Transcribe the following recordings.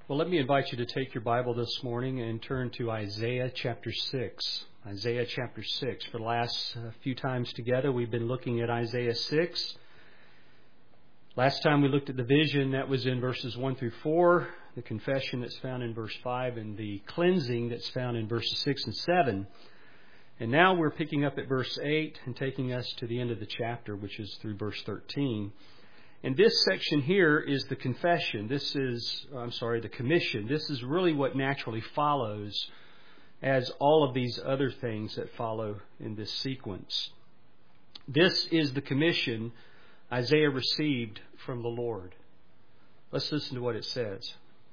Well, let me invite you to take your Bible this morning and turn to Isaiah chapter 6. Isaiah chapter 6. For the last few times together, we've been looking at Isaiah 6. Last time we looked at the vision that was in verses 1 through 4, the confession that's found in verse 5, and the cleansing that's found in verses 6 and 7. And now we're picking up at verse 8 and taking us to the end of the chapter, which is through verse 13. And this section here is the confession. The commission. This is really what naturally follows as all of these other things that follow in this sequence. This is the commission Isaiah received from the Lord. Let's listen to what it says.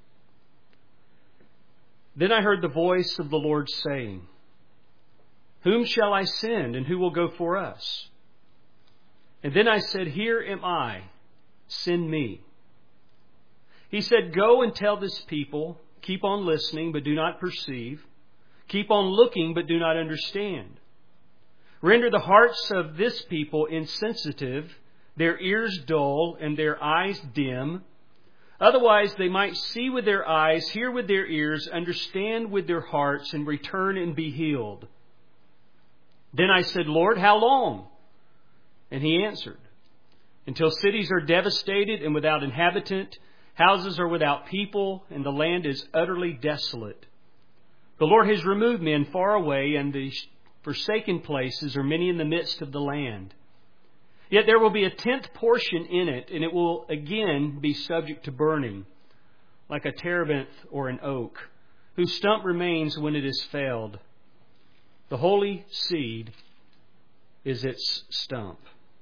Then I heard the voice of the Lord saying, "Whom shall I send, and who will go for us?" And then I said, "Here am I. Send me." He said, "Go and tell this people, keep on listening, but do not perceive. Keep on looking, but do not understand. Render the hearts of this people insensitive, their ears dull, and their eyes dim. Otherwise they might see with their eyes, hear with their ears, understand with their hearts, and return and be healed." Then I said, "Lord, how long?" And He answered, "Until cities are devastated and without inhabitant, houses are without people, and the land is utterly desolate. The Lord has removed men far away, and the forsaken places are many in the midst of the land. Yet there will be a 10th portion in it, and it will again be subject to burning, like a terebinth or an oak, whose stump remains when it is felled. The holy seed is its stump."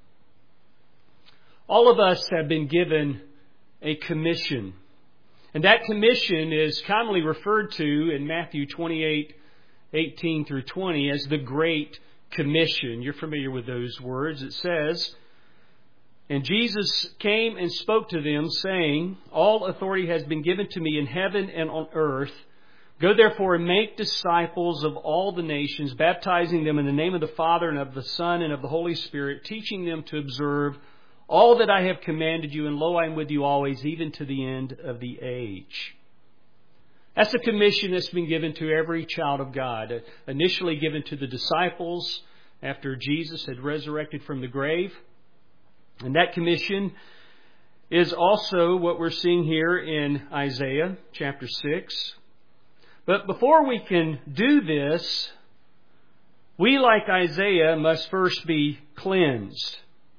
All of us have been given a commission. And that commission is commonly referred to in Matthew 28:18 through 20 as the Great Commission. You're familiar with those words. It says, "And Jesus came and spoke to them, saying, All authority has been given to me in heaven and on earth. Go therefore and make disciples of all the nations, baptizing them in the name of the Father and of the Son and of the Holy Spirit, teaching them to observe all that I have commanded you, and lo, I am with you always, even to the end of the age." That's a commission that's been given to every child of God. Initially given to the disciples after Jesus had resurrected from the grave. And that commission is also what we're seeing here in Isaiah chapter 6. But before we can do this, we, like Isaiah, must first be cleansed.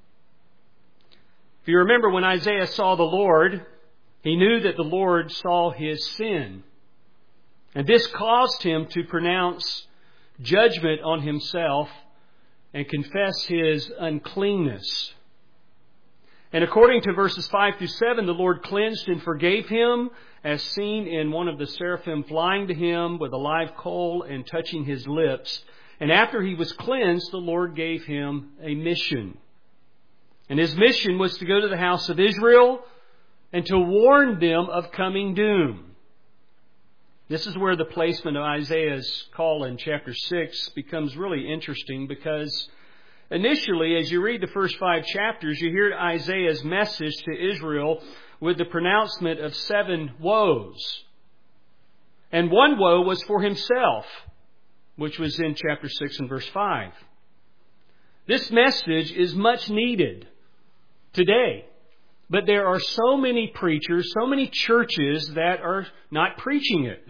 If you remember, when Isaiah saw the Lord, he knew that the Lord saw his sin. And this caused him to pronounce judgment on himself and confess his uncleanness. And according to verses 5 through 7, the Lord cleansed and forgave him, as seen in one of the seraphim flying to him with a live coal and touching his lips. And after he was cleansed, the Lord gave him a mission. And his mission was to go to the house of Israel and to warn them of coming doom. This is where the placement of Isaiah's call in chapter 6 becomes really interesting, because initially, as you read the first 5 chapters, you hear Isaiah's message to Israel with the pronouncement of 7 woes. And one woe was for himself, which was in chapter 6 and verse 5. This message is much needed today. But there are so many preachers, so many churches that are not preaching it.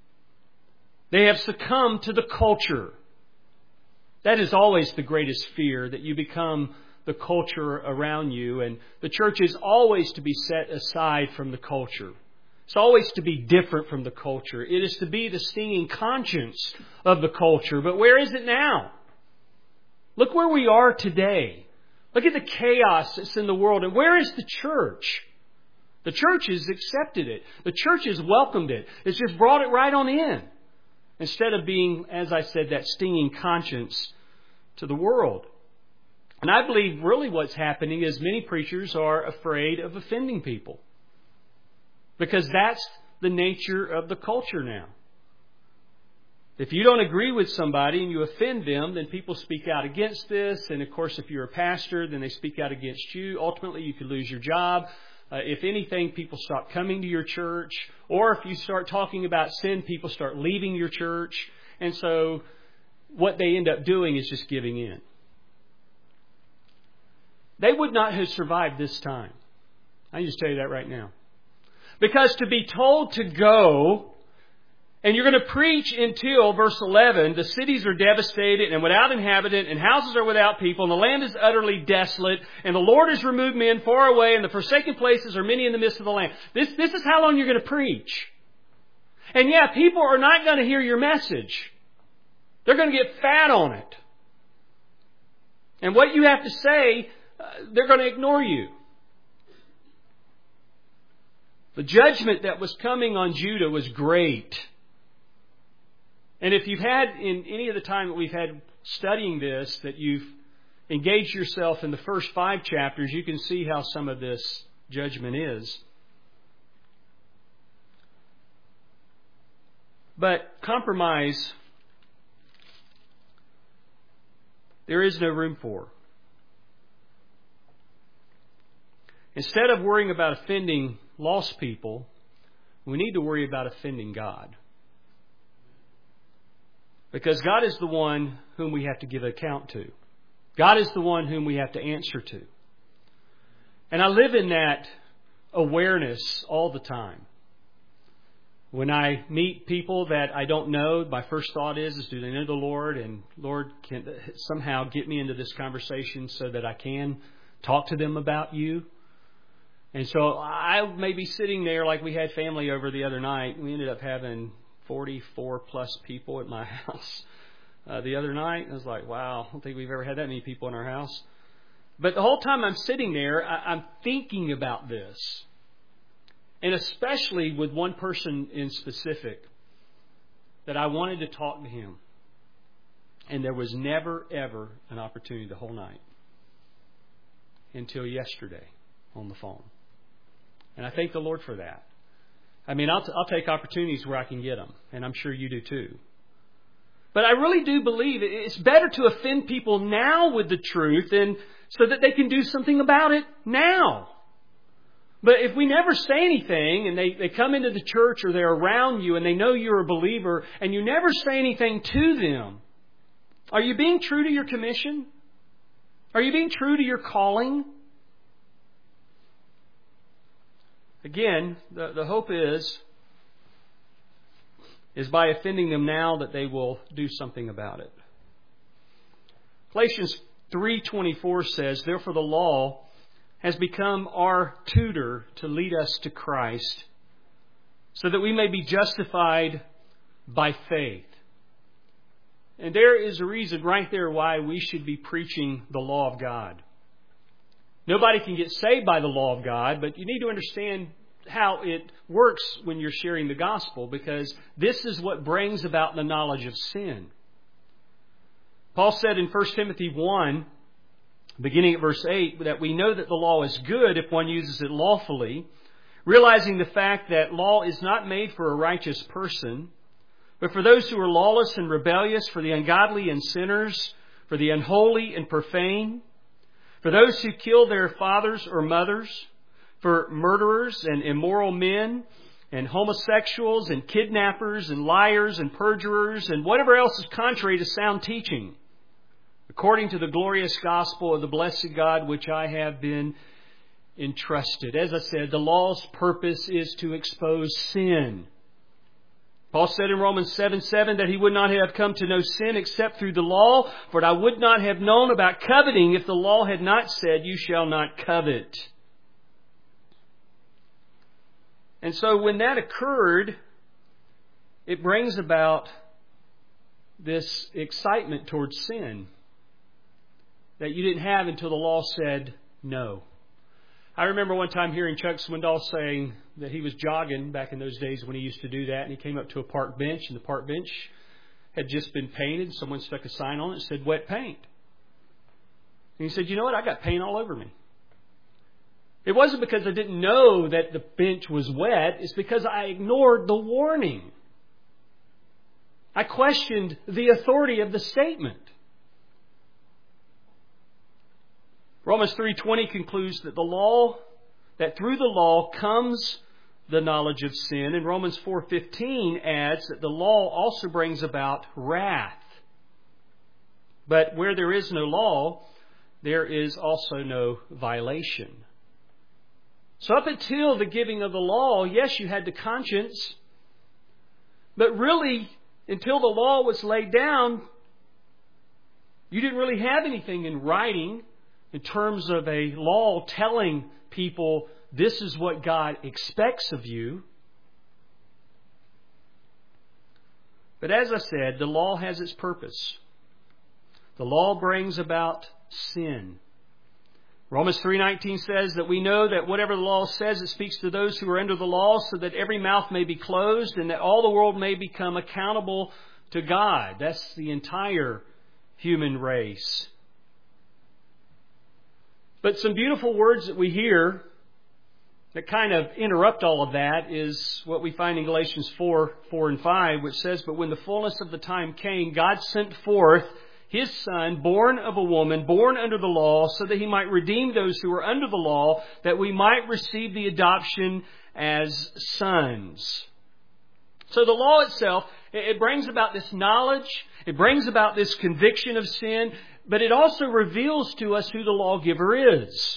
They have succumbed to the culture. That is always the greatest fear, that you become the culture around you. And the church is always to be set aside from the culture. It's always to be different from the culture. It is to be the stinging conscience of the culture. But where is it now? Look where we are today. Look at the chaos that's in the world. And where is the church? The church has accepted it. The church has welcomed it. It's just brought it right on in. Instead of being, as I said, that stinging conscience to the world. And I believe really what's happening is many preachers are afraid of offending people. Because that's the nature of the culture now. If you don't agree with somebody and you offend them, then people speak out against this. And of course, if you're a pastor, then they speak out against you. Ultimately, you could lose your job. If anything, people stop coming to your church. Or if you start talking about sin, people start leaving your church. And so what they end up doing is just giving in. They would not have survived this time. I can just tell you that right now. Because to be told to go, and you're going to preach until, verse 11, the cities are devastated and without inhabitant, and houses are without people, and the land is utterly desolate, and the Lord has removed men far away, and the forsaken places are many in the midst of the land. This is how long you're going to preach. And yeah, people are not going to hear your message. They're going to get fat on it. And what you have to say, they're going to ignore you. The judgment that was coming on Judah was great. And if you've had, in any of the time that we've had studying this, that you've engaged yourself in the first 5 chapters, you can see how some of this judgment is. But compromise, there is no room for. Instead of worrying about offending lost people, we need to worry about offending God. Because God is the one whom we have to give account to. God is the one whom we have to answer to. And I live in that awareness all the time. When I meet people that I don't know, my first thought is do they know the Lord? And Lord, can somehow get me into this conversation so that I can talk to them about you. And so I may be sitting there like we had family over the other night. We ended up having 44 plus people at my house the other night. I was like, wow, I don't think we've ever had that many people in our house. But the whole time I'm sitting there, I'm thinking about this. And especially with one person in specific, that I wanted to talk to him. And there was never, ever an opportunity the whole night. Until yesterday on the phone. And I thank the Lord for that. I mean, I'll take opportunities where I can get them. And I'm sure you do too. But I really do believe it's better to offend people now with the truth and so that they can do something about it now. But if we never say anything and they come into the church or they're around you and they know you're a believer and you never say anything to them, are you being true to your commission? Are you being true to your calling? Again, the hope is by offending them now that they will do something about it. Galatians 3:24 says, "Therefore the law has become our tutor to lead us to Christ, so that we may be justified by faith." And there is a reason right there why we should be preaching the law of God. Nobody can get saved by the law of God, but you need to understand how it works when you're sharing the gospel, because this is what brings about the knowledge of sin. Paul said in 1 Timothy 1, beginning at verse 8, that we know that the law is good if one uses it lawfully, realizing the fact that law is not made for a righteous person, but for those who are lawless and rebellious, for the ungodly and sinners, for the unholy and profane, for those who kill their fathers or mothers, for murderers and immoral men, and homosexuals and kidnappers and liars and perjurers and whatever else is contrary to sound teaching, according to the glorious gospel of the blessed God which I have been entrusted. As I said, the law's purpose is to expose sin. Paul said in Romans 7:7 that he would not have come to know sin except through the law, for I would not have known about coveting if the law had not said, "You shall not covet." And so when that occurred, it brings about this excitement towards sin that you didn't have until the law said no. I remember one time hearing Chuck Swindoll saying that he was jogging back in those days when he used to do that, and he came up to a park bench, and the park bench had just been painted. Someone stuck a sign on it that said wet paint. And he said, "You know what? I got paint all over me." It wasn't because I didn't know that the bench was wet. It's because I ignored the warning. I questioned the authority of the statement. Romans 3:20 concludes that the law that through the law comes the knowledge of sin. And Romans 4:15 adds that the law also brings about wrath. But where there is no law, there is also no violation. So up until the giving of the law, yes, you had the conscience. But really, until the law was laid down, you didn't really have anything in writing in terms of a law telling people this is what God expects of you. But as I said, the law has its purpose. The law brings about sin. Romans 3:19 says that we know that whatever the law says, it speaks to those who are under the law, so that every mouth may be closed and that all the world may become accountable to God. That's the entire human race. But some beautiful words that we hear that kind of interrupt all of that is what we find in Galatians 4 and 5, which says, "But when the fullness of the time came, God sent forth His Son, born of a woman, born under the law, so that He might redeem those who were under the law, that we might receive the adoption as sons." So the law itself, it brings about this knowledge, it brings about this conviction of sin, but it also reveals to us who the lawgiver is.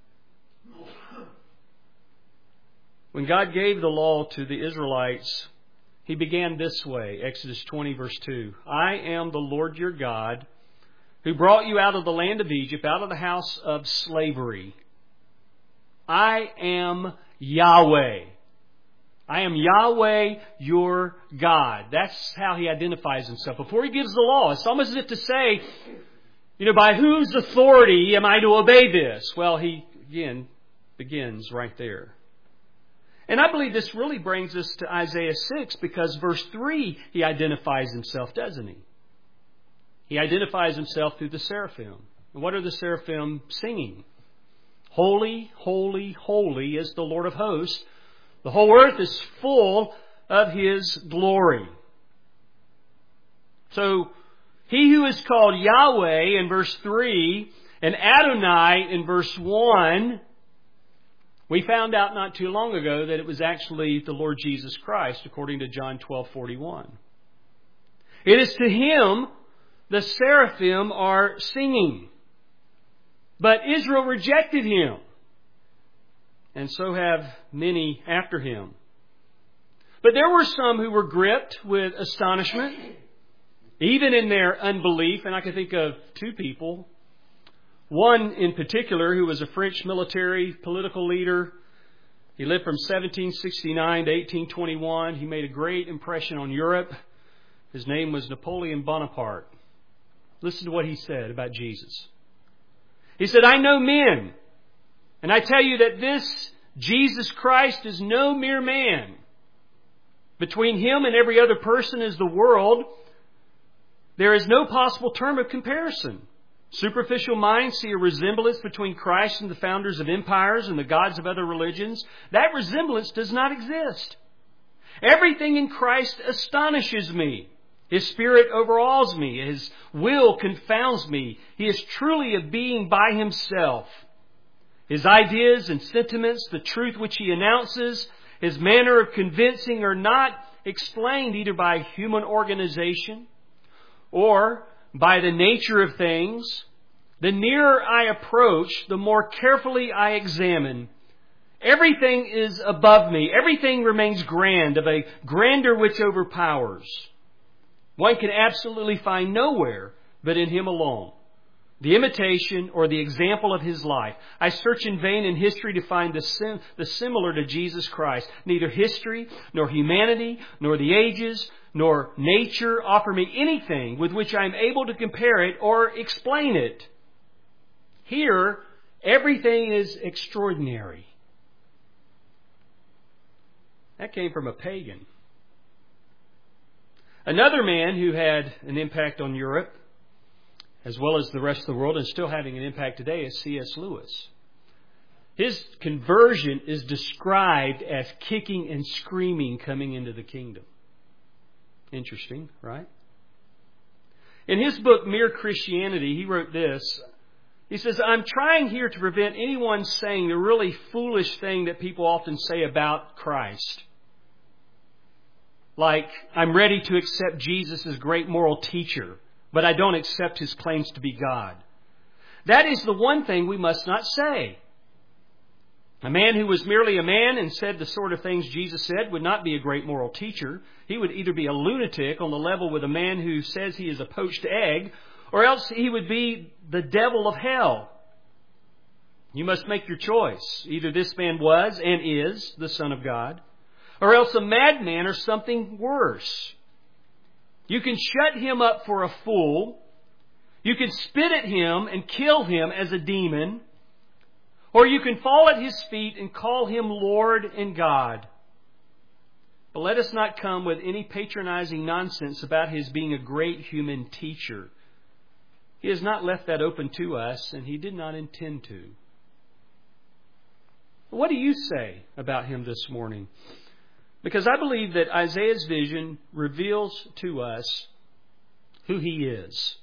When God gave the law to the Israelites, He began this way, Exodus 20 verse 2. "I am the Lord your God, who brought you out of the land of Egypt, out of the house of slavery. I am Yahweh. I am Yahweh your God." That's how He identifies Himself. Before He gives the law, it's almost as if to say, by whose authority am I to obey this? Well, He, again, begins right there. And I believe this really brings us to Isaiah 6, because verse 3, He identifies Himself, doesn't He? He identifies Himself through the seraphim. And what are the seraphim singing? "Holy, holy, holy is the Lord of hosts. The whole earth is full of His glory." So, He who is called Yahweh in verse 3 and Adonai in verse 1, we found out not too long ago that it was actually the Lord Jesus Christ, according to John 12:41. It is to Him the seraphim are singing. But Israel rejected Him, and so have many after Him. But there were some who were gripped with astonishment, even in their unbelief, and I can think of two people. One in particular who was a French military political leader. He lived from 1769 to 1821. He made a great impression on Europe. His name was Napoleon Bonaparte. Listen to what he said about Jesus. He said, "I know men, and I tell you that this Jesus Christ is no mere man. Between Him and every other person is the world. There is no possible term of comparison. Superficial minds see a resemblance between Christ and the founders of empires and the gods of other religions. That resemblance does not exist. Everything in Christ astonishes me. His Spirit overawes me. His will confounds me. He is truly a being by Himself. His ideas and sentiments, the truth which He announces, His manner of convincing are not explained either by human organization or by the nature of things. The nearer I approach, the more carefully I examine. Everything is above me. Everything remains grand, of a grandeur which overpowers. One can absolutely find nowhere but in Him alone the imitation or the example of His life. I search in vain in history to find the similar to Jesus Christ. Neither history, nor humanity, nor the ages, nor nature offer me anything with which I am able to compare it or explain it. Here, everything is extraordinary." That came from a pagan. Another man who had an impact on Europe, as well as the rest of the world, and still having an impact today, is C.S. Lewis. His conversion is described as kicking and screaming coming into the kingdom. Interesting, right? In his book, Mere Christianity, he wrote this. He says, I'm trying here to prevent anyone saying the really foolish thing that people often say about Christ. Like, I'm ready to accept Jesus as great moral teacher, but I don't accept His claims to be God. That is the one thing we must not say. A man who was merely a man and said the sort of things Jesus said would not be a great moral teacher. He would either be a lunatic on the level with a man who says he is a poached egg, or else he would be the devil of hell. You must make your choice. Either this man was and is the Son of God, or else a madman or something worse. You can shut him up for a fool. You can spit at him and kill him as a demon. Or you can fall at His feet and call Him Lord and God. But let us not come with any patronizing nonsense about His being a great human teacher. He has not left that open to us, and He did not intend to. What do you say about Him this morning? Because I believe that Isaiah's vision reveals to us who He is.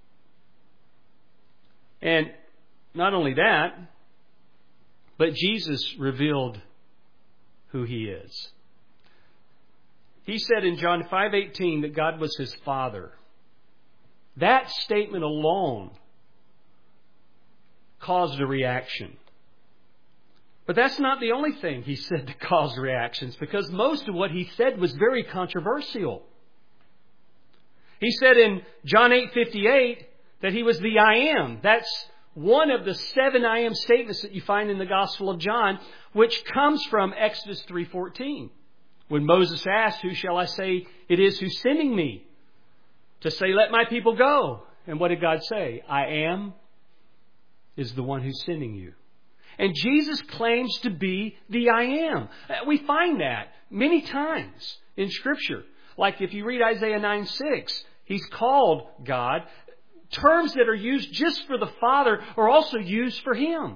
And not only that, but Jesus revealed who He is. He said in John 5:18 that God was His Father. That statement alone caused a reaction. But that's not the only thing He said that caused reactions, because most of what He said was very controversial. He said in John 8:58 that He was the I Am. That's one of the 7 I am statements that you find in the Gospel of John, which comes from Exodus 3:14. When Moses asked, who shall I say it is who's sending me? To say, let my people go. And what did God say? I am is the one who's sending you. And Jesus claims to be the I am. We find that many times in Scripture. Like if you read Isaiah 9:6, He's called God. Terms that are used just for the Father are also used for Him.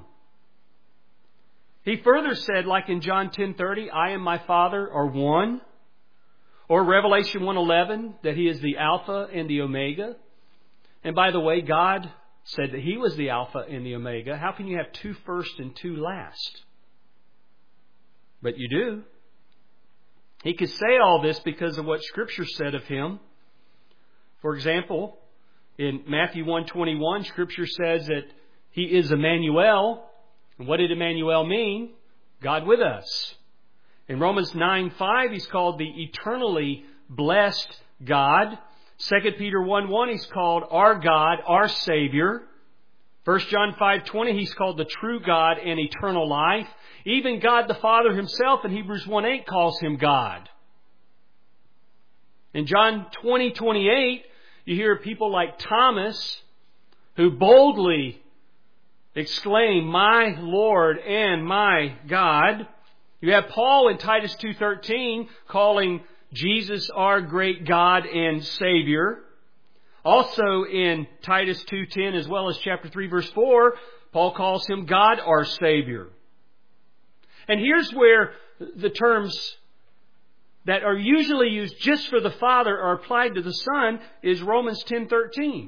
He further said, like in John 10:30, I and my Father are one. Or Revelation 1:11, that He is the Alpha and the Omega. And by the way, God said that He was the Alpha and the Omega. How can you have 2 first and 2 last? But you do. He could say all this because of what Scripture said of Him. For example, in Matthew 1:21, Scripture says that He is Emmanuel. And what did Emmanuel mean? God with us. In Romans 9:5, He's called the eternally blessed God. 2 Peter 1:1, He's called our God, our Savior. 1 John 5:20, He's called the true God and eternal life. Even God the Father Himself in Hebrews 1:8 calls Him God. In John 20:28, you hear people like Thomas who boldly exclaim, my Lord and my God. You have Paul in Titus 2:13 calling Jesus our great God and Savior. Also in Titus 2:10 as well as chapter 3 verse 4, Paul calls Him God our Savior. And here's where the terms that are usually used just for the Father are applied to the Son is Romans 10:13.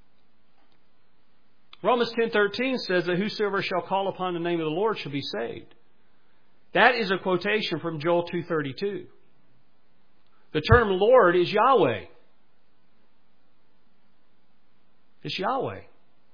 Romans 10:13 says that whosoever shall call upon the name of the Lord shall be saved. That is a quotation from Joel 2:32. The term Lord is Yahweh. It's Yahweh.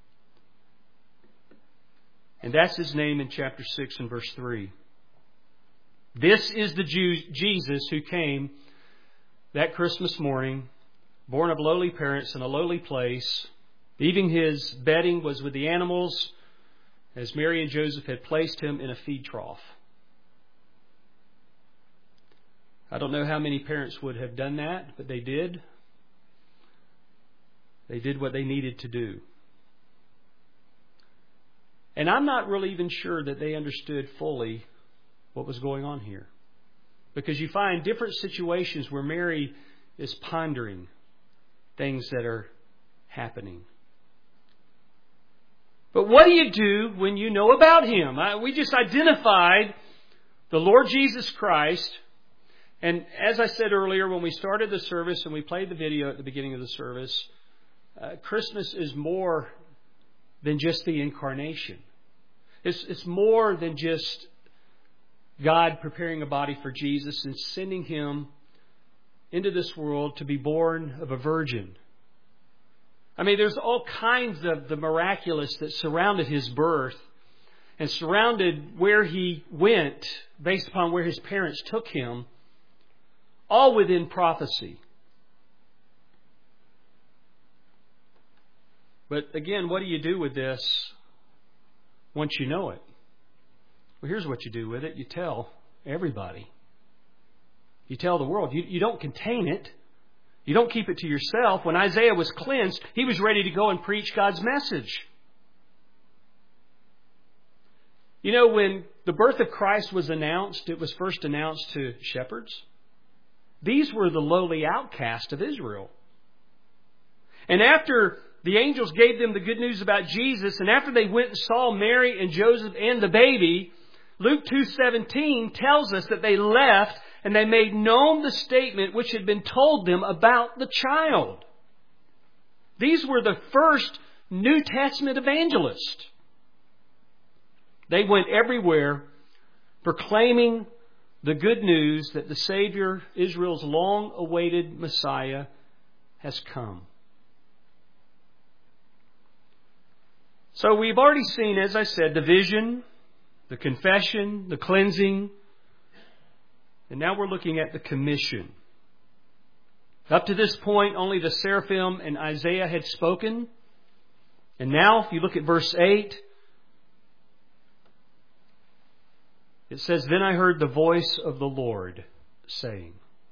And that's His name in chapter 6 and verse 3. This is the Jesus who came that Christmas morning, born of lowly parents in a lowly place. Even His bedding was with the animals, as Mary and Joseph had placed Him in a feed trough. I don't know how many parents would have done that, but they did. They did what they needed to do. And I'm not really even sure that they understood fully what was going on here. Because you find different situations where Mary is pondering things that are happening. But what do you do when you know about Him? We just identified the Lord Jesus Christ. And as I said earlier, when we started the service and we played the video at the beginning of the service, Christmas is more than just the incarnation. It's more than just God preparing a body for Jesus and sending Him into this world to be born of a virgin. I mean, there's all kinds of the miraculous that surrounded His birth and surrounded where He went based upon where His parents took Him, all within prophecy. But again, what do you do with this once you know it? Well, here's what you do with it. You tell everybody. You tell the world. You don't contain it. You don't keep it to yourself. When Isaiah was cleansed, he was ready to go and preach God's message. You know, when the birth of Christ was announced, it was first announced to shepherds. These were the lowly outcast of Israel. And after the angels gave them the good news about Jesus, and after they went and saw Mary and Joseph and the baby, Luke 2:17 tells us that they left and they made known the statement which had been told them about the child. These were the first New Testament evangelists. They went everywhere proclaiming the good news that the Savior, Israel's long-awaited Messiah, has come. So we've already seen, as I said, the vision, the confession, the cleansing, and now we're looking at the commission. Up to this point, only the seraphim and Isaiah had spoken. And now, if you look at verse 8, it says, "Then I heard the voice of the Lord saying."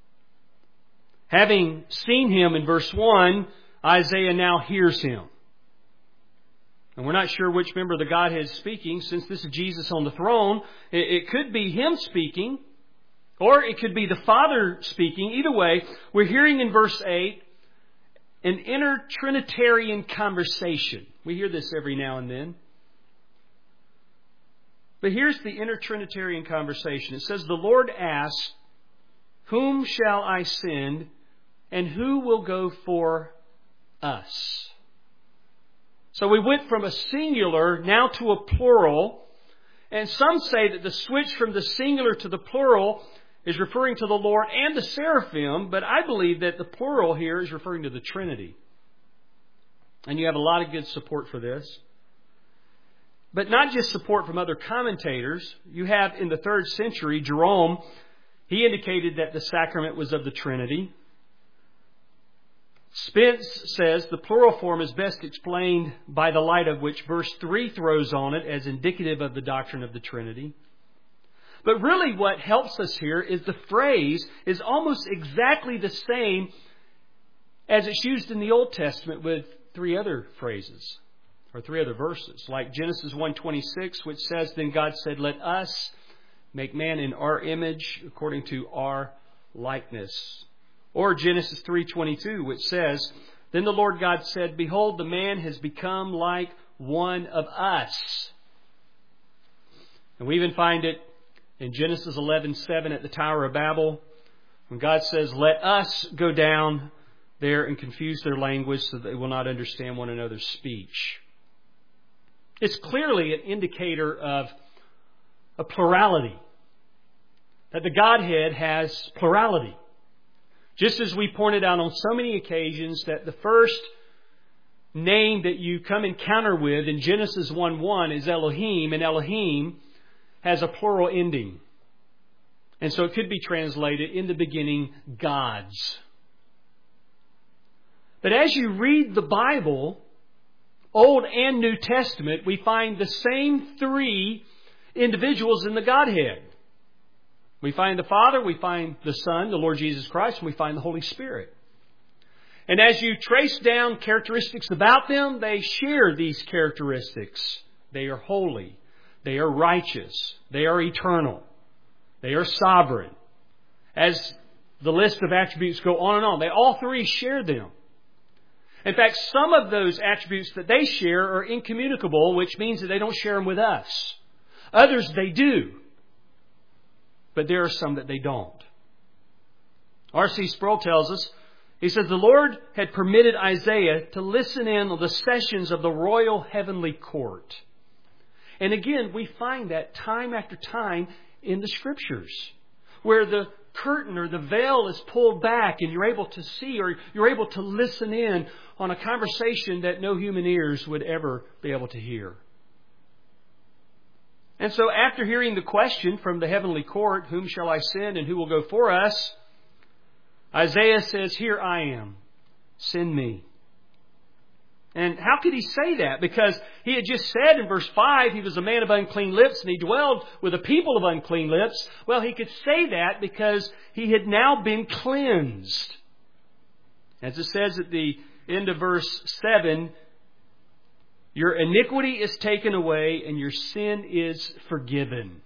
Having seen Him in verse 1, Isaiah now hears Him. And we're not sure which member of the Godhead is speaking. Since this is Jesus on the throne, it could be Him speaking, or it could be the Father speaking. Either way, we're hearing in verse 8 an inner Trinitarian conversation. We hear this every now and then. But here's the inner Trinitarian conversation. It says, "The Lord asked, 'Whom shall I send, and who will go for us?'" So we went from a singular now to a plural. And some say that the switch from the singular to the plural is referring to the Lord and the seraphim. But I believe that the plural here is referring to the Trinity. And you have a lot of good support for this. But not just support from other commentators. You have in the 3rd century, Jerome, he indicated that the sacrament was of the Trinity. Spence says the plural form is best explained by the light of which verse 3 throws on it as indicative of the doctrine of the Trinity. But really what helps us here is the phrase is almost exactly the same as it's used in the Old Testament with 3 other phrases or 3 other verses. Like Genesis 1:26, which says, "Then God said, 'Let us make man in our image according to our likeness.'" Or Genesis 3:22, which says, "Then the Lord God said, 'Behold, the man has become like one of us.'" And we even find it in Genesis 11:7 at the Tower of Babel, when God says, "Let us go down there and confuse their language so that they will not understand one another's speech." It's clearly an indicator of a plurality, that the Godhead has plurality. Just as we pointed out on so many occasions that the first name that you come encounter with in Genesis 1:1 is Elohim, and Elohim has a plural ending. And so it could be translated, "In the beginning, gods." But as you read the Bible, Old and New Testament, we find the same 3 individuals in the Godhead. We find the Father, we find the Son, the Lord Jesus Christ, and we find the Holy Spirit. And as you trace down characteristics about them, they share these characteristics. They are holy. They are righteous. They are eternal. They are sovereign. As the list of attributes go on and on, they all 3 share them. In fact, some of those attributes that they share are incommunicable, which means that they don't share them with us. Others they do. But there are some that they don't. R.C. Sproul tells us He says the Lord had permitted Isaiah to listen in on the sessions of the royal heavenly court. And again, we find that time after time in the Scriptures, where the curtain or the veil is pulled back and you're able to see or you're able to listen in on a conversation that no human ears would ever be able to hear. And so after hearing the question from the heavenly court, whom shall I send and who will go for us? Isaiah says, here I am, send me. And how could he say that? Because he had just said in verse 5, he was a man of unclean lips and he dwelled with a people of unclean lips. Well, he could say that because he had now been cleansed. As it says at the end of verse 7, your iniquity is taken away and your sin is forgiven.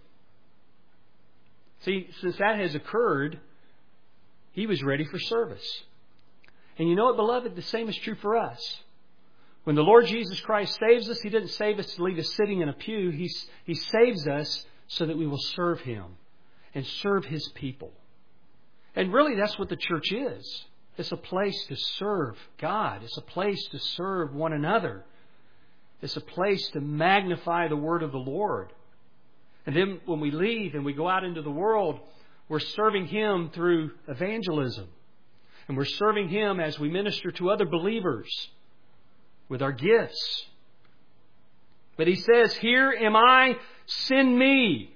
See, since that has occurred, he was ready for service. And you know what, beloved? The same is true for us. When the Lord Jesus Christ saves us, He doesn't save us to leave us sitting in a pew. He saves us so that we will serve Him and serve His people. And really, that's what the church is. It's a place to serve God. It's a place to serve one another. It's a place to magnify the word of the Lord. And then when we leave and we go out into the world, we're serving Him through evangelism. And we're serving Him as we minister to other believers with our gifts. But He says, here am I, send me.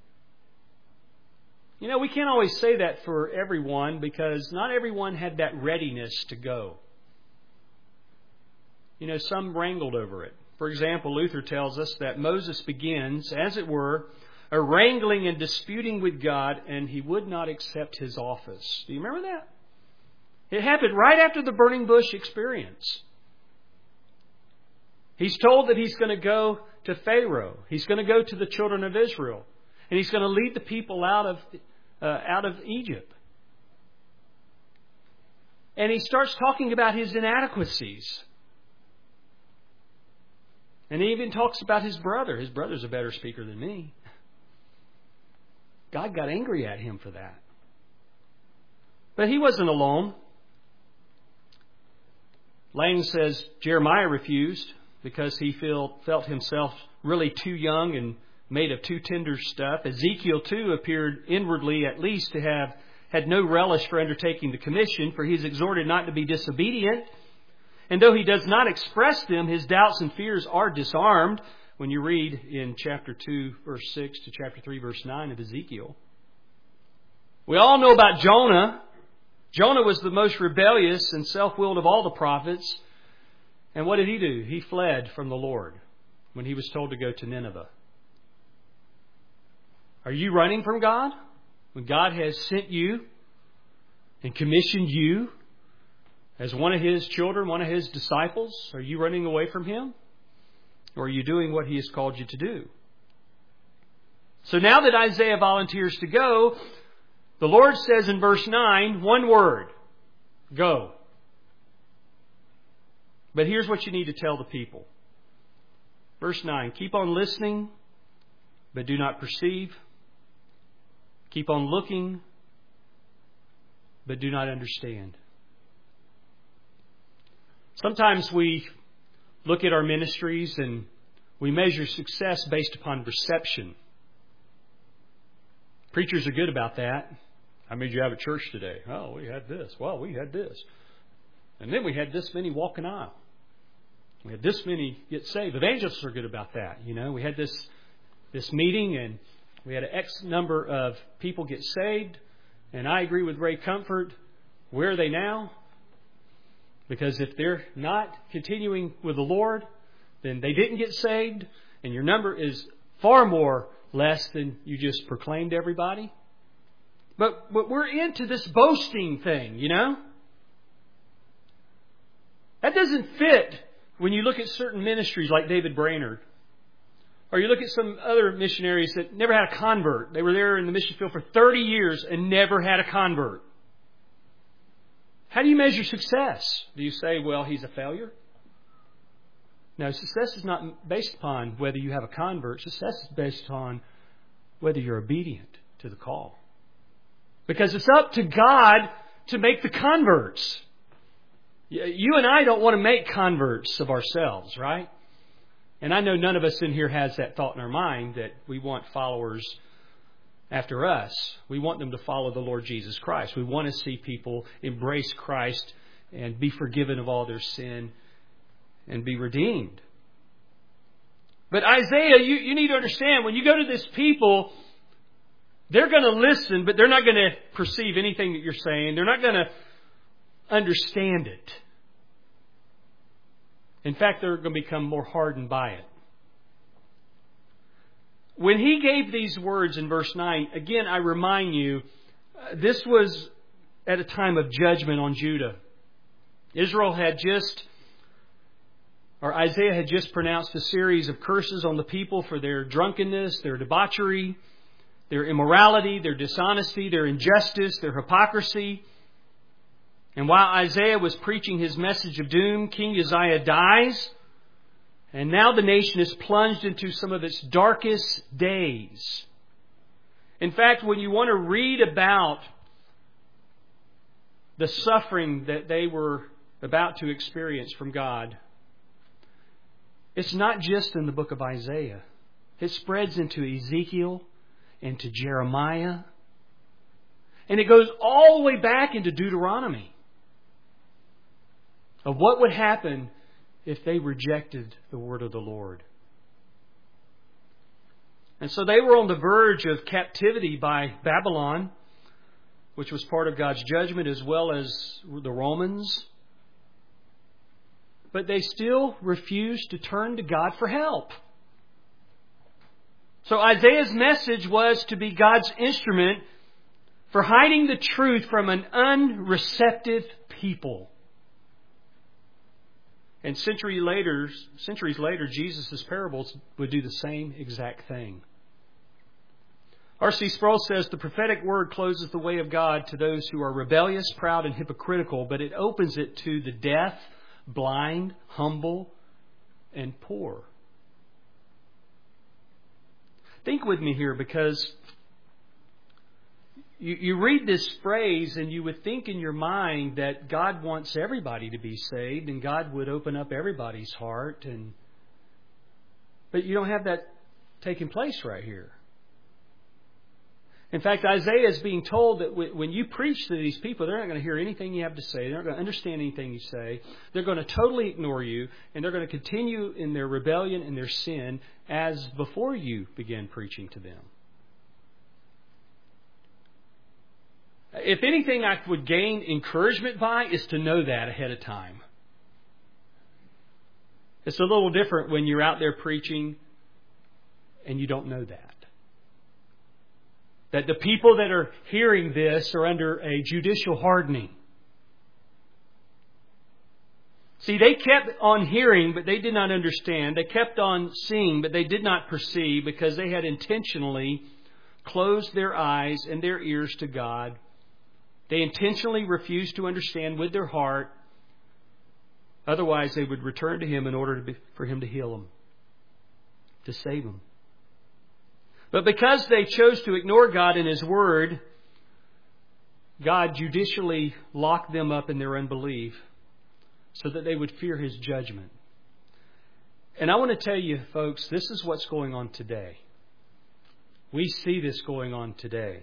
You know, we can't always say that for everyone because not everyone had that readiness to go. You know, some wrangled over it. For example, Luther tells us that Moses begins, as it were, a wrangling and disputing with God, and he would not accept His office. Do you remember that? It happened right after the burning bush experience. He's told that he's going to go to Pharaoh. He's going to go to the children of Israel. And he's going to lead the people out of Egypt. And he starts talking about his inadequacies. And he even talks about his brother. His brother's a better speaker than me. God got angry at him for that. But he wasn't alone. Lang says Jeremiah refused because he felt himself really too young and made of too tender stuff. Ezekiel, too, appeared inwardly at least to have had no relish for undertaking the commission, for he is exhorted not to be disobedient. And though he does not express them, his doubts and fears are disarmed when you read in chapter 2, verse 6 to chapter 3, verse 9 of Ezekiel. We all know about Jonah. Jonah was the most rebellious and self-willed of all the prophets. And what did he do? He fled from the Lord when he was told to go to Nineveh. Are you running from God? When God has sent you and commissioned you as one of His children, one of His disciples, are you running away from Him? Or are you doing what He has called you to do? So now that Isaiah volunteers to go, the Lord says in verse 9, one word, go. But here's what you need to tell the people. Verse 9, keep on listening, but do not perceive. Keep on looking, but do not understand. Sometimes we look at our ministries and we measure success based upon reception. Preachers are good about that. How many did you have at church today? Oh, we had this. Well, we had this. And then we had this many walk an aisle. We had this many get saved. Evangelists are good about that. You know, we had this meeting and we had an X number of people get saved. And I agree with Ray Comfort. Where are they now? Because if they're not continuing with the Lord, then they didn't get saved. And your number is far more less than you just proclaimed to everybody. But we're into this boasting thing, you know. That doesn't fit when you look at certain ministries like David Brainerd. Or you look at some other missionaries that never had a convert. They were there in the mission field for 30 years and never had a convert. How do you measure success? Do you say, well, he's a failure? No, success is not based upon whether you have a convert. Success is based on whether you're obedient to the call. Because it's up to God to make the converts. You and I don't want to make converts of ourselves, right? And I know none of us in here has that thought in our mind that we want followers after us. We want them to follow the Lord Jesus Christ. We want to see people embrace Christ and be forgiven of all their sin and be redeemed. But Isaiah, you need to understand, when you go to this people, they're going to listen, but they're not going to perceive anything that you're saying. They're not going to understand it. In fact, they're going to become more hardened by it. When he gave these words in verse 9, again, I remind you, this was at a time of judgment on Judah. Isaiah had just pronounced a series of curses on the people for their drunkenness, their debauchery, their immorality, their dishonesty, their injustice, their hypocrisy. And while Isaiah was preaching his message of doom, King Uzziah dies. And now the nation is plunged into some of its darkest days. In fact, when you want to read about the suffering that they were about to experience from God, it's not just in the book of Isaiah. It spreads into Ezekiel, into Jeremiah, and it goes all the way back into Deuteronomy of what would happen if they rejected the word of the Lord. And so they were on the verge of captivity by Babylon, which was part of God's judgment, as well as the Romans. But they still refused to turn to God for help. So Isaiah's message was to be God's instrument for hiding the truth from an unreceptive people. And centuries later, Jesus' parables would do the same exact thing. R.C. Sproul says, the prophetic word closes the way of God to those who are rebellious, proud, and hypocritical, but it opens it to the deaf, blind, humble, and poor. Think with me here, because you read this phrase and you would think in your mind that God wants everybody to be saved and God would open up everybody's heart. But you don't have that taking place right here. In fact, Isaiah is being told that when you preach to these people, they're not going to hear anything you have to say. They're not going to understand anything you say. They're going to totally ignore you, and they're going to continue in their rebellion and their sin as before you began preaching to them. If anything I would gain encouragement by is to know that ahead of time. It's a little different when you're out there preaching and you don't know that. That the people that are hearing this are under a judicial hardening. See, they kept on hearing, but they did not understand. They kept on seeing, but they did not perceive, because they had intentionally closed their eyes and their ears to God. They intentionally refused to understand with their heart. Otherwise, they would return to Him in order for Him to heal them, to save them. But because they chose to ignore God and His Word, God judicially locked them up in their unbelief so that they would fear His judgment. And I want to tell you, folks, this is what's going on today. We see this going on today.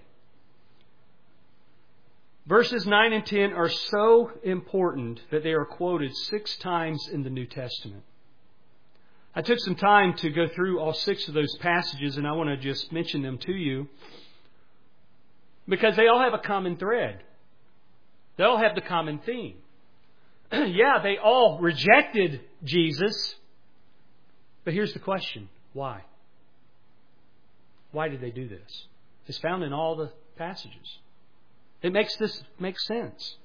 Verses 9 and 10 are so important that they are quoted 6 times in the New Testament. I took some time to go through all 6 of those passages, and I want to just mention them to you because they all have a common thread. They all have the common theme. Yeah, they all rejected Jesus, but here's the question. Why? Why did they do this? It's found in all the passages. It makes sense.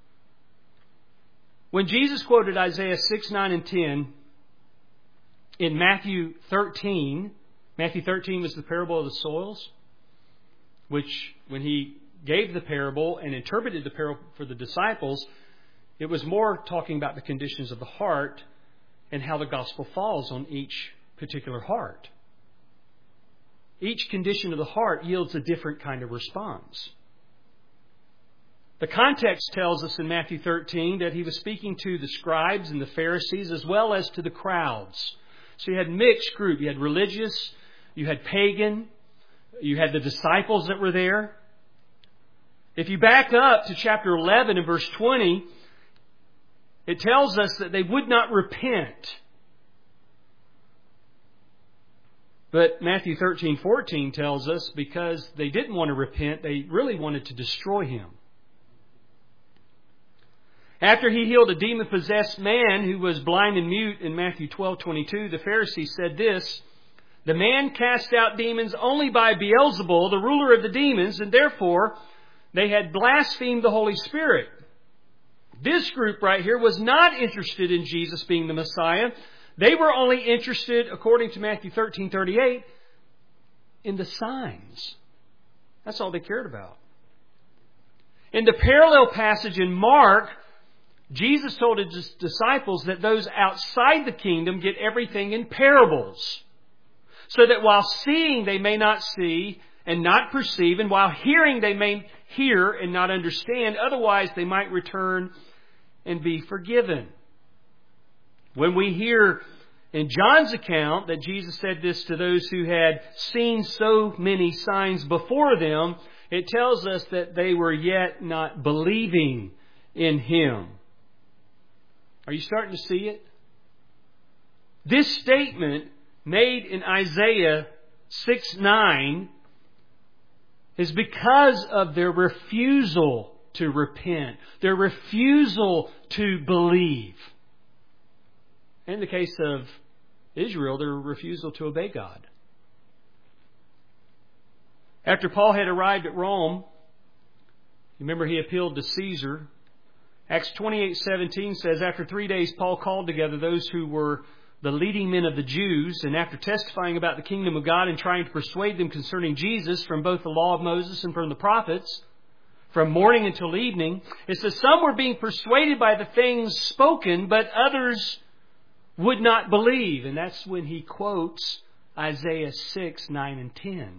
When Jesus quoted Isaiah 6, 9, and 10 in Matthew 13 was the parable of the soils, which when He gave the parable and interpreted the parable for the disciples, it was more talking about the conditions of the heart and how the gospel falls on each particular heart. Each condition of the heart yields a different kind of response. The context tells us in Matthew 13 that He was speaking to the scribes and the Pharisees as well as to the crowds. So you had mixed group. You had religious, you had pagan, you had the disciples that were there. If you back up to chapter 11 and verse 20, it tells us that they would not repent. But Matthew 13:14 tells us because they didn't want to repent, they really wanted to destroy Him. After He healed a demon-possessed man who was blind and mute in Matthew 12:22, the Pharisees said this, "The man cast out demons only by Beelzebul, the ruler of the demons, and therefore they had blasphemed the Holy Spirit." This group right here was not interested in Jesus being the Messiah. They were only interested, according to Matthew 13:38, in the signs. That's all they cared about. In the parallel passage in Mark, Jesus told His disciples that those outside the kingdom get everything in parables, so that while seeing they may not see and not perceive, and while hearing they may hear and not understand, otherwise they might return and be forgiven. When we hear in John's account that Jesus said this to those who had seen so many signs before them, it tells us that they were yet not believing in Him. Are you starting to see it? This statement made in Isaiah 6:9 is because of their refusal to repent, their refusal to believe. In the case of Israel, their refusal to obey God. After Paul had arrived at Rome, remember he appealed to Caesar. Acts 28:17 says, after 3 days Paul called together those who were the leading men of the Jews, and after testifying about the kingdom of God and trying to persuade them concerning Jesus from both the law of Moses and from the prophets, from morning until evening, it says some were being persuaded by the things spoken, but others would not believe. And that's when he quotes Isaiah 6:9 and 10.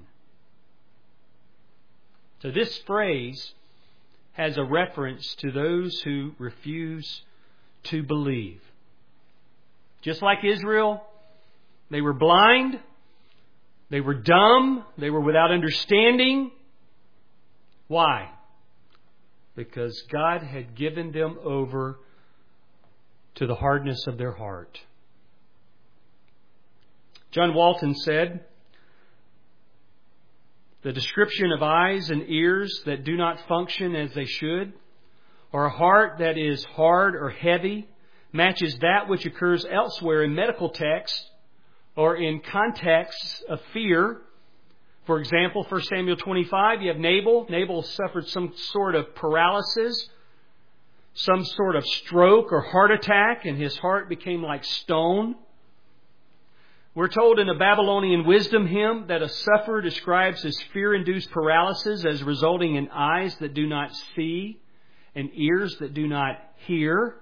So this phrase has a reference to those who refuse to believe. Just like Israel, they were blind, they were dumb, they were without understanding. Why? Because God had given them over to the hardness of their heart. John Walton said, the description of eyes and ears that do not function as they should, or a heart that is hard or heavy, matches that which occurs elsewhere in medical texts or in contexts of fear. For example, 1 Samuel 25, you have Nabal. Nabal suffered some sort of paralysis, some sort of stroke or heart attack, and his heart became like stone. We're told in a Babylonian wisdom hymn that a sufferer describes his fear-induced paralysis as resulting in eyes that do not see and ears that do not hear.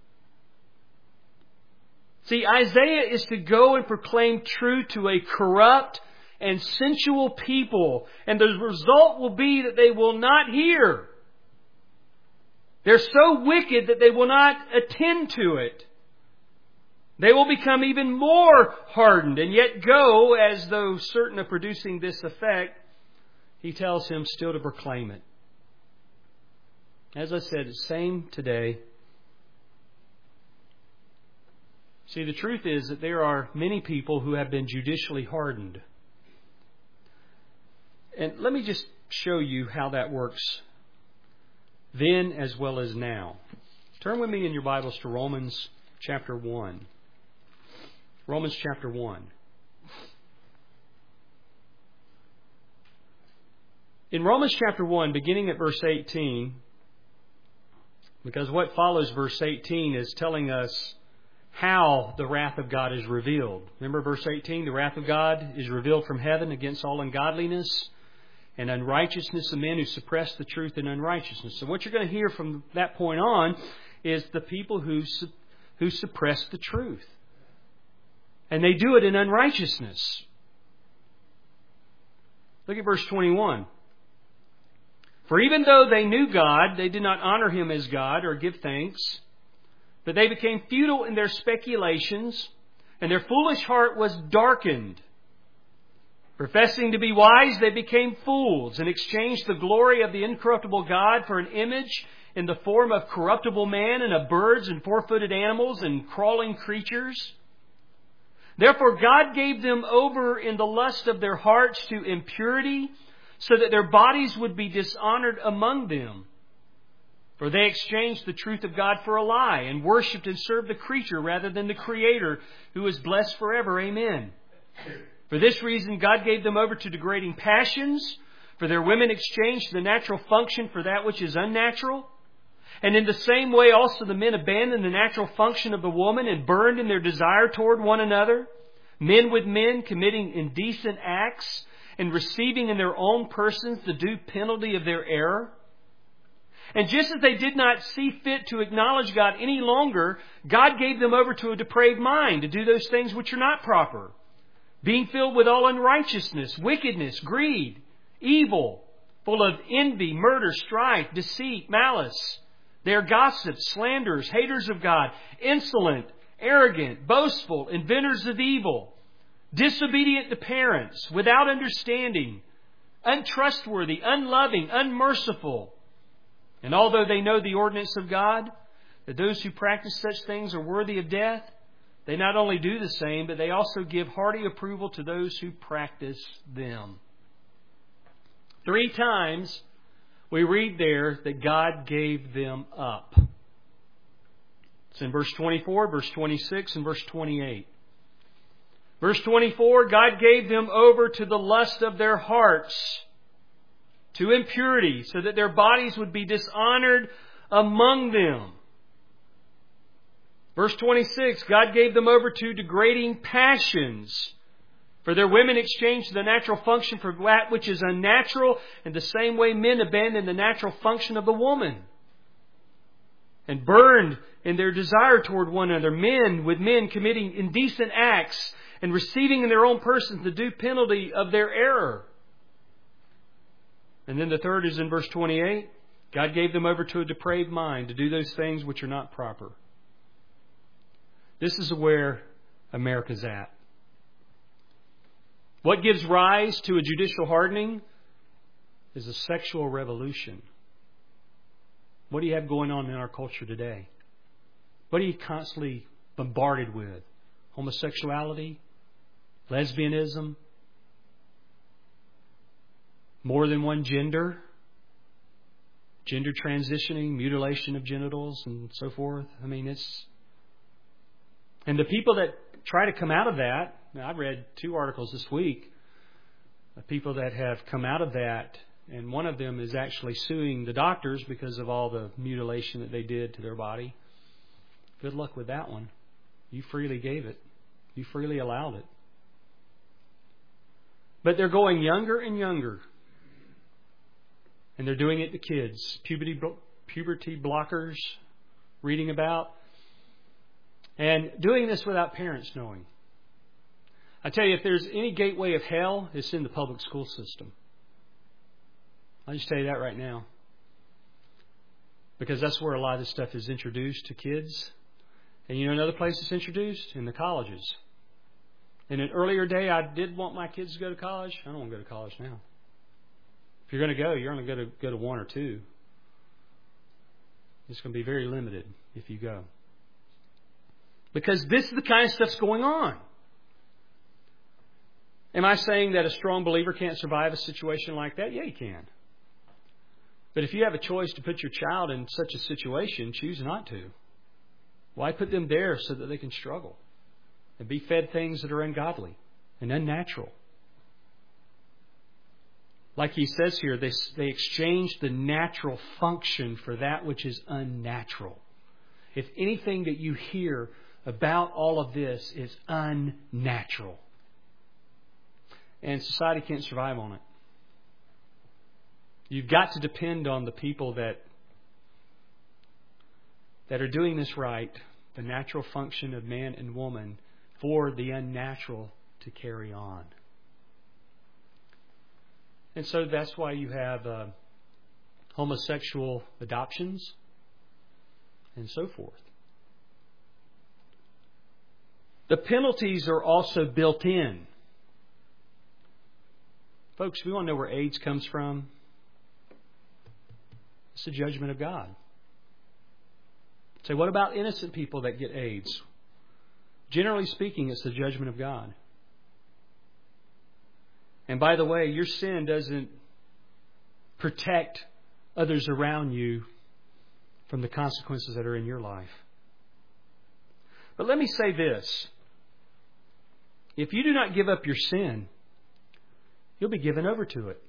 See, Isaiah is to go and proclaim truth to a corrupt and sensual people, and the result will be that they will not hear. They're so wicked that they will not attend to it. They will become even more hardened and yet go as though certain of producing this effect. He tells him still to proclaim it. As I said, it's the same today. See, the truth is that there are many people who have been judicially hardened. And let me just show you how that works then as well as now. Turn with me in your Bibles to Romans chapter 1. Romans chapter 1. In Romans chapter 1, beginning at verse 18, because what follows verse 18 is telling us how the wrath of God is revealed. Remember verse 18, the wrath of God is revealed from heaven against all ungodliness and unrighteousness of men who suppress the truth in unrighteousness. So what you're going to hear from that point on is the people who suppress the truth. And they do it in unrighteousness. Look at verse 21. For even though they knew God, they did not honor Him as God or give thanks, but they became futile in their speculations, and their foolish heart was darkened. Professing to be wise, they became fools and exchanged the glory of the incorruptible God for an image in the form of corruptible man and of birds and four-footed animals and crawling creatures. Therefore God gave them over in the lust of their hearts to impurity, so that their bodies would be dishonored among them. For they exchanged the truth of God for a lie, and worshipped and served the creature rather than the Creator, who is blessed forever. Amen. For this reason God gave them over to degrading passions, for their women exchanged the natural function for that which is unnatural. And in the same way also the men abandoned the natural function of the woman and burned in their desire toward one another, men with men committing indecent acts and receiving in their own persons the due penalty of their error. And just as they did not see fit to acknowledge God any longer, God gave them over to a depraved mind to do those things which are not proper, being filled with all unrighteousness, wickedness, greed, evil, full of envy, murder, strife, deceit, malice. They are gossips, slanderers, haters of God, insolent, arrogant, boastful, inventors of evil, disobedient to parents, without understanding, untrustworthy, unloving, unmerciful. And although they know the ordinance of God, that those who practice such things are worthy of death, they not only do the same, but they also give hearty approval to those who practice them. 3 times we read there that God gave them up. It's in verse 24, verse 26, and verse 28. Verse 24, God gave them over to the lust of their hearts, to impurity, so that their bodies would be dishonored among them. Verse 26, God gave them over to degrading passions, for their women exchanged the natural function for that which is unnatural, and the same way men abandoned the natural function of the woman, and burned in their desire toward one another, men with men committing indecent acts, and receiving in their own persons the due penalty of their error. And then the third is in verse 28. God gave them over to a depraved mind to do those things which are not proper. This is where America's at. What gives rise to a judicial hardening is a sexual revolution. What do you have going on in our culture today? What are you constantly bombarded with? Homosexuality? Lesbianism? More than one gender? Gender transitioning, mutilation of genitals, and so forth. I mean, it's... And the people that try to come out of that, now, I've read 2 articles this week of people that have come out of that, and one of them is actually suing the doctors because of all the mutilation that they did to their body. Good luck with that one. You freely gave it. You freely allowed it. But they're going younger and younger. And they're doing it to kids. Puberty blockers, reading about. And doing this without parents knowing. I tell you, if there's any gateway of hell, it's in the public school system. I'll just tell you that right now. Because that's where a lot of this stuff is introduced to kids. And you know another place it's introduced? In the colleges. In an earlier day, I did want my kids to go to college. I don't want to go to college now. If you're going to go, you're only going to go to 1 or 2. It's going to be very limited if you go. Because this is the kind of stuff's going on. Am I saying that a strong believer can't survive a situation like that? Yeah, you can. But if you have a choice to put your child in such a situation, choose not to. Why put them there so that they can struggle and be fed things that are ungodly and unnatural? Like he says here, they exchanged the natural function for that which is unnatural. If anything that you hear about all of this is unnatural, and society can't survive on it. You've got to depend on the people that are doing this right, the natural function of man and woman, for the unnatural to carry on. And so that's why you have homosexual adoptions, and so forth. The penalties are also built in. Folks, we want to know where AIDS comes from. It's the judgment of God. Say, what about innocent people that get AIDS? Generally speaking, it's the judgment of God. And by the way, your sin doesn't protect others around you from the consequences that are in your life. But let me say this. If you do not give up your sin, you'll be given over to it.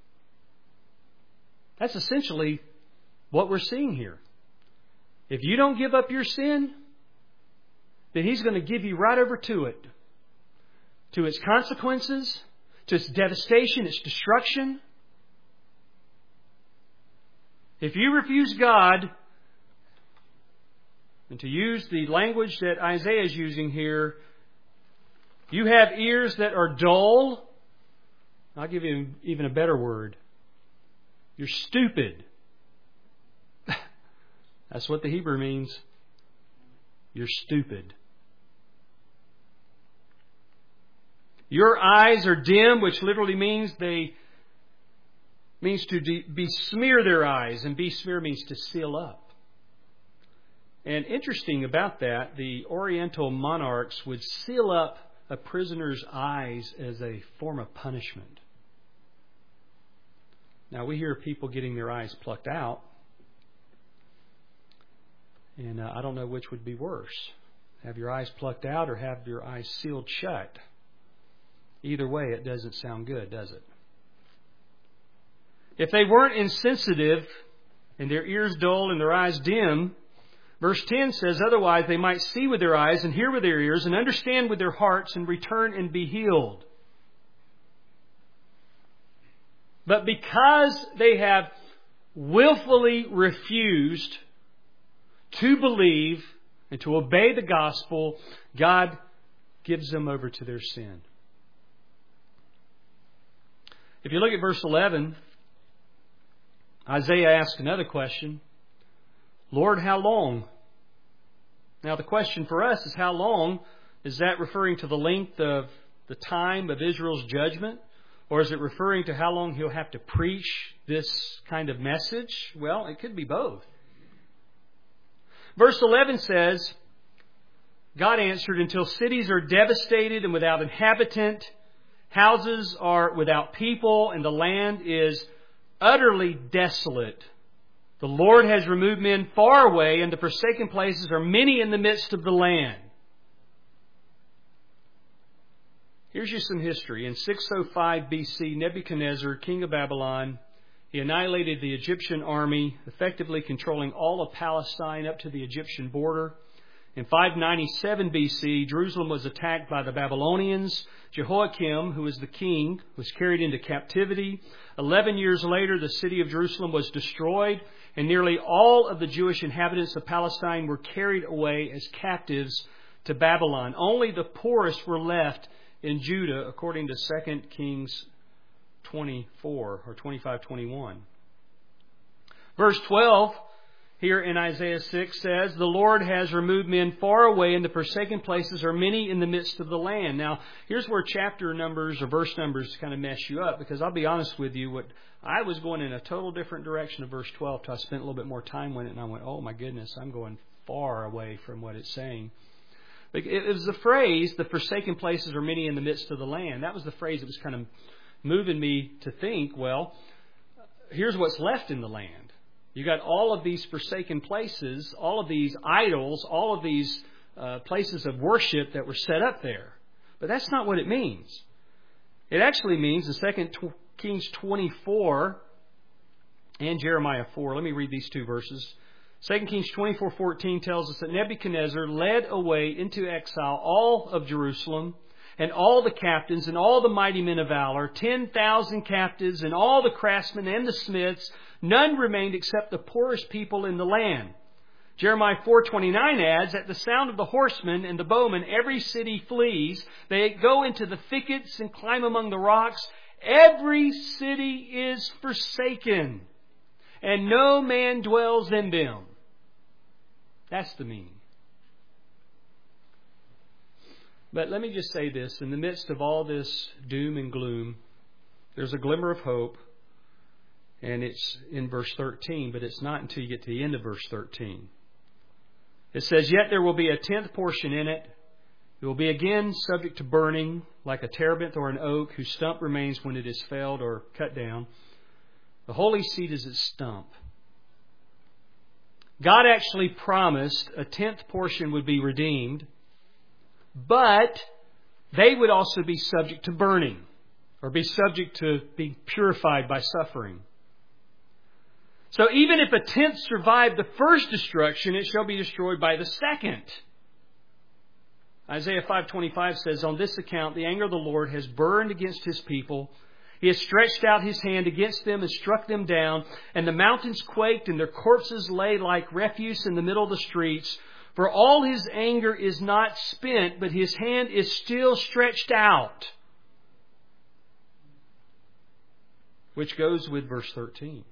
That's essentially what we're seeing here. If you don't give up your sin, then He's going to give you right over to it. To its consequences, to its devastation, its destruction. If you refuse God, and to use the language that Isaiah is using here, you have ears that are dull. I'll give you even a better word. You're stupid. That's what the Hebrew means. You're stupid. Your eyes are dim, which literally means to besmear their eyes, and besmear means to seal up. And interesting about that, the Oriental monarchs would seal up a prisoner's eyes as a form of punishment. Now we hear people getting their eyes plucked out, and I don't know which would be worse. Have your eyes plucked out or have your eyes sealed shut? Either way, it doesn't sound good, does it? If they weren't insensitive and their ears dull and their eyes dim, verse 10 says, otherwise they might see with their eyes and hear with their ears and understand with their hearts and return and be healed. But because they have willfully refused to believe and to obey the gospel, God gives them over to their sin. If you look at verse 11, Isaiah asks another question. Lord, how long? Now the question for us is how long? Is that referring to the length of the time of Israel's judgment? Or is it referring to how long He'll have to preach this kind of message? Well, it could be both. Verse 11 says, God answered, until cities are devastated and without inhabitant, houses are without people, and the land is utterly desolate. The Lord has removed men far away, and the forsaken places are many in the midst of the land. Here's you some history. In 605 BC, Nebuchadnezzar, king of Babylon, he annihilated the Egyptian army, effectively controlling all of Palestine up to the Egyptian border. In 597 BC, Jerusalem was attacked by the Babylonians. Jehoiakim, who was the king, was carried into captivity. 11 years later, the city of Jerusalem was destroyed, and nearly all of the Jewish inhabitants of Palestine were carried away as captives to Babylon. Only the poorest were left in Judah, according to 2 Kings 24 or 25:21. Verse 12 here in Isaiah 6 says, the Lord has removed men far away, and the forsaken places are many in the midst of the land. Now, here's where chapter numbers or verse numbers kind of mess you up, because I'll be honest with you, I was going in a total different direction of verse 12 till I spent a little bit more time with it, and I went, oh my goodness, I'm going far away from what it's saying. It was the phrase, the forsaken places are many in the midst of the land. That was the phrase that was kind of moving me to think, well, here's what's left in the land. You got all of these forsaken places, all of these idols, all of these places of worship that were set up there. But that's not what it means. It actually means in 2 Kings 24 and Jeremiah 4. Let me read these two verses. 2 Kings 24:14 tells us that Nebuchadnezzar led away into exile all of Jerusalem and all the captains and all the mighty men of valor, 10,000 captives and all the craftsmen and the smiths. None remained except the poorest people in the land. Jeremiah 4:29 adds, at the sound of the horsemen and the bowmen, every city flees. They go into the thickets and climb among the rocks. Every city is forsaken. and no man dwells in them. That's the meaning. But let me just say this. In the midst of all this doom and gloom, there's a glimmer of hope. And it's in verse 13, but it's not until you get to the end of verse 13. It says, "Yet there will be a tenth portion in it. It will be again subject to burning, like a terebinth or an oak, whose stump remains when it is felled or cut down. The holy seed is its stump." God actually promised a tenth portion would be redeemed, but they would also be subject to burning, or be subject to be purified by suffering. So even if a tenth survived the first destruction, it shall be destroyed by the second. Isaiah 5:25 says, "On this account the anger of the Lord has burned against His people. He has stretched out His hand against them and struck them down, and the mountains quaked, and their corpses lay like refuse in the middle of the streets. For all His anger is not spent, but His hand is still stretched out." Which goes with verse 13.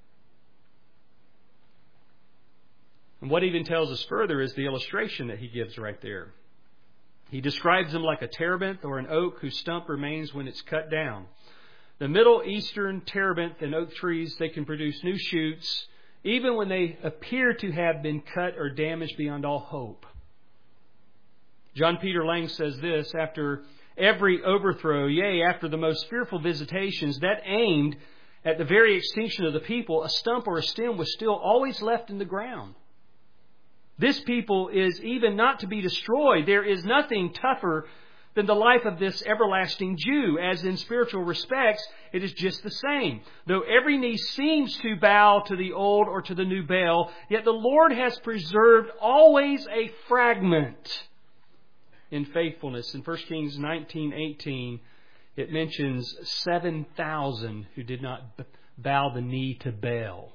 And what even tells us further is the illustration that he gives right there. He describes them like a terebinth or an oak whose stump remains when it's cut down. The Middle Eastern terebinth and oak trees, they can produce new shoots even when they appear to have been cut or damaged beyond all hope. John Peter Lang says this, "After every overthrow, yea, after the most fearful visitations that aimed at the very extinction of the people, a stump or a stem was still always left in the ground. This people is even not to be destroyed. There is nothing tougher than the life of this everlasting Jew, as in spiritual respects, it is just the same. Though every knee seems to bow to the old or to the new Baal, yet the Lord has preserved always a fragment in faithfulness." In 1 Kings 19:18, it mentions 7,000 who did not bow the knee to Baal.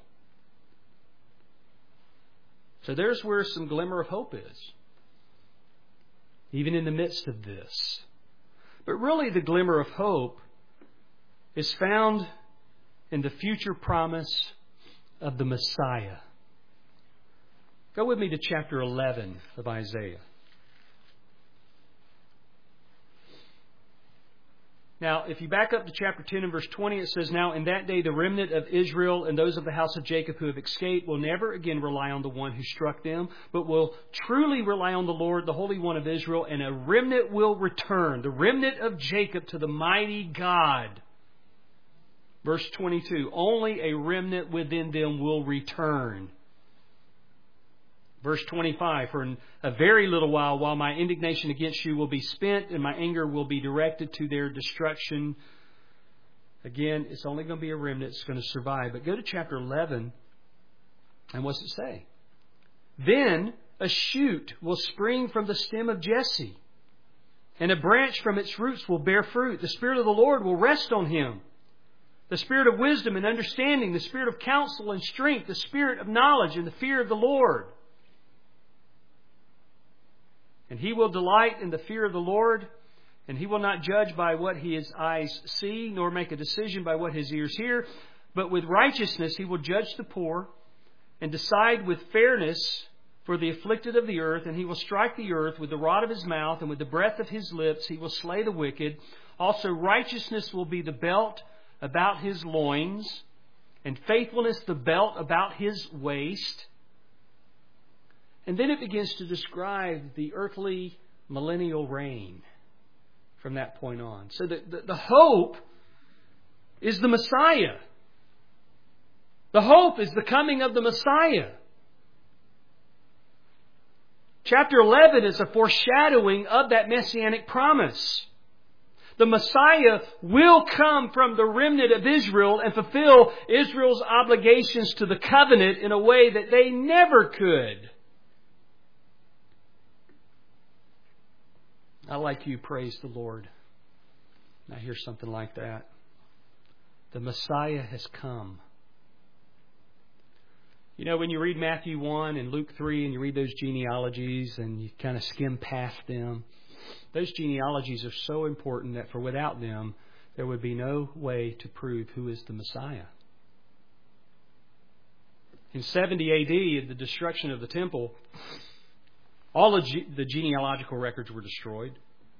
So there's where some glimmer of hope is, even in the midst of this. But really the glimmer of hope is found in the future promise of the Messiah. Go with me to chapter 11 of Isaiah. Now, if you back up to chapter 10 and verse 20, it says, "Now in that day the remnant of Israel and those of the house of Jacob who have escaped will never again rely on the one who struck them, but will truly rely on the Lord, the Holy One of Israel, and a remnant will return, the remnant of Jacob, to the mighty God." Verse 22, "Only a remnant within them will return." Verse 25, "For in a very little while my indignation against you will be spent, and my anger will be directed to their destruction." Again, it's only going to be a remnant that's going to survive. But go to chapter 11, and what's it say? "Then a shoot will spring from the stem of Jesse, and a branch from its roots will bear fruit. The Spirit of the Lord will rest on him, the Spirit of wisdom and understanding, the Spirit of counsel and strength, the Spirit of knowledge and the fear of the Lord. And he will delight in the fear of the Lord, and he will not judge by what his eyes see, nor make a decision by what his ears hear. But with righteousness he will judge the poor, and decide with fairness for the afflicted of the earth. And he will strike the earth with the rod of his mouth, and with the breath of his lips he will slay the wicked. Also righteousness will be the belt about his loins, and faithfulness the belt about his waist." And then it begins to describe the earthly millennial reign from that point on. So the hope is the Messiah. The hope is the coming of the Messiah. Chapter 11 is a foreshadowing of that messianic promise. The Messiah will come from the remnant of Israel and fulfill Israel's obligations to the covenant in a way that they never could. I like you, praise the Lord. I hear something like that. The Messiah has come. You know, when you read Matthew 1 and Luke 3 and you read those genealogies and you kind of skim past them, those genealogies are so important that without them, there would be no way to prove who is the Messiah. In 70 A.D., the destruction of the temple, all of the genealogical records were destroyed.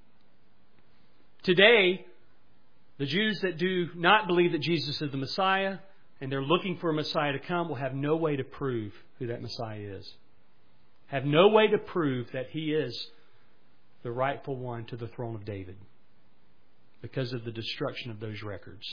Today, the Jews that do not believe that Jesus is the Messiah and they're looking for a Messiah to come will have no way to prove who that Messiah is. Have no way to prove that He is the rightful one to the throne of David because of the destruction of those records.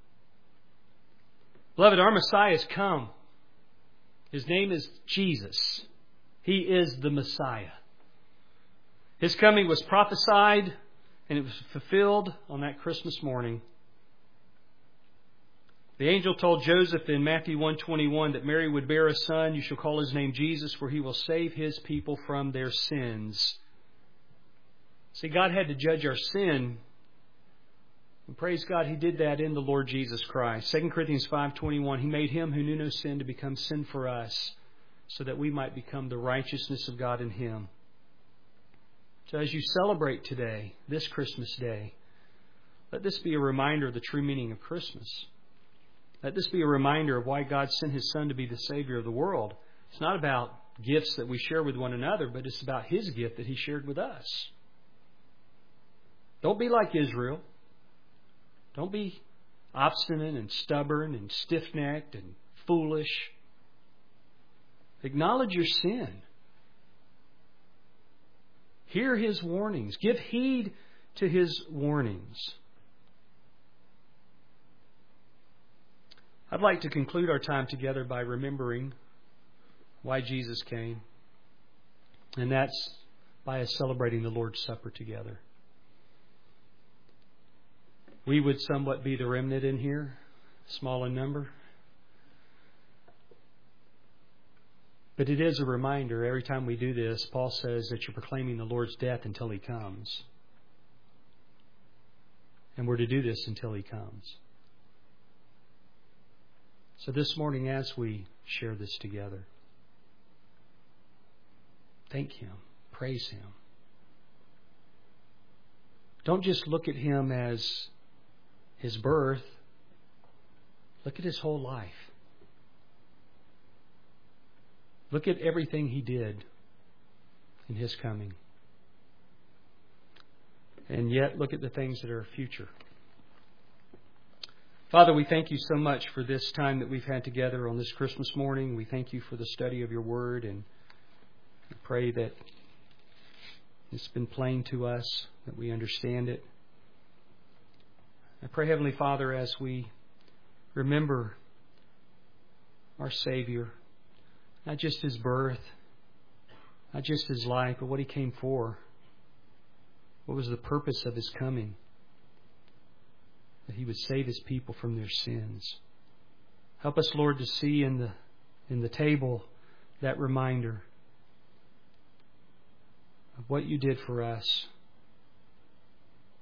Beloved, our Messiah has come. His name is Jesus. He is the Messiah. His coming was prophesied and it was fulfilled on that Christmas morning. The angel told Joseph in Matthew 1:21 that Mary would bear a son. You shall call his name Jesus, for he will save his people from their sins. See, God had to judge our sin. And praise God, He did that in the Lord Jesus Christ. 2 Corinthians 5:21, He made Him who knew no sin to become sin for us, so that we might become the righteousness of God in Him. So as you celebrate today, this Christmas day, let this be a reminder of the true meaning of Christmas. Let this be a reminder of why God sent His Son to be the Savior of the world. It's not about gifts that we share with one another, but it's about His gift that He shared with us. Don't be like Israel. Don't be obstinate and stubborn and stiff-necked and foolish. Acknowledge your sin. Hear His warnings. Give heed to His warnings. I'd like to conclude our time together by remembering why Jesus came. And that's by us celebrating the Lord's Supper together. We would somewhat be the remnant in here, small in number. But it is a reminder, every time we do this, Paul says that you're proclaiming the Lord's death until He comes. And we're to do this until He comes. So this morning, as we share this together, thank Him. Praise Him. Don't just look at Him as His birth. Look at His whole life. Look at everything He did in His coming. And yet, look at the things that are future. Father, we thank You so much for this time that we've had together on this Christmas morning. We thank You for the study of Your Word, and we pray that it's been plain to us, that we understand it. I pray, Heavenly Father, as we remember our Savior, not just His birth, not just His life, but what He came for. What was the purpose of His coming? That He would save His people from their sins. Help us, Lord, to see in the table that reminder of what You did for us,